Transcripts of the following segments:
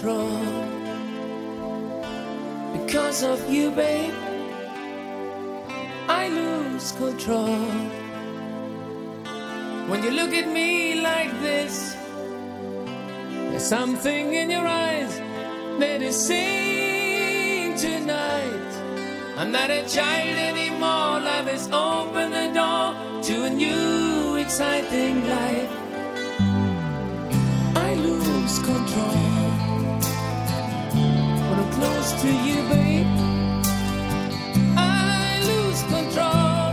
control. Because of you, babe, I lose control. When you look at me like this, there's something in your eyes that is saying tonight, I'm not a child anymore. Life has opened the door to a new exciting life. I lose control when I'm close to you, babe. I lose control.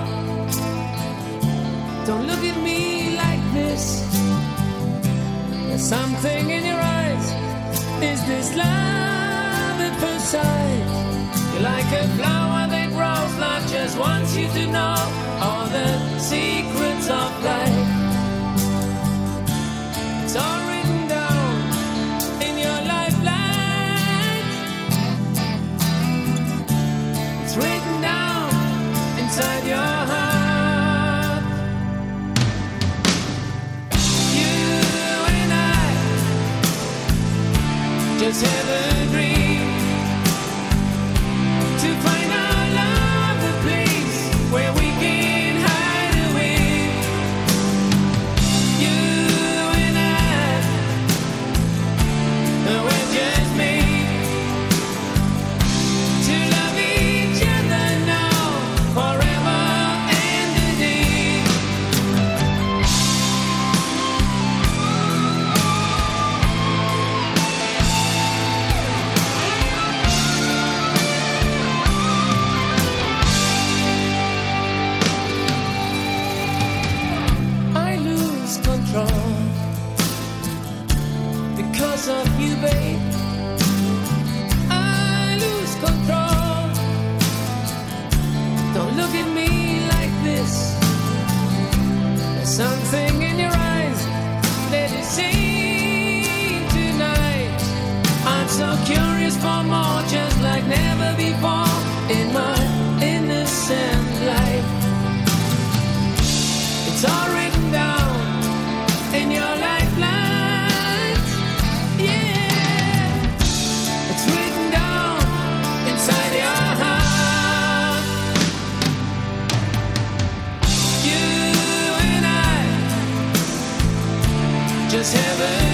Don't look at me like this. There's something in your eyes. Is this love at first sight? You're like a flower that grows. Life just wants you to know all the secrets of life. It's all written down in your lifeline. It's written down inside your heart. You and I just have a dream to find our love, a place where we can hide away. You and I, we're just made to love each other now, forever and a day. I lose control because of you, babe. I lose control. Don't look at me like this. There's something in your eyes that is saying tonight, I'm so curious for more, just like never before in my innocent life. It's all written down in your lifeline. Yeah, it's written down inside your heart. You and I just have a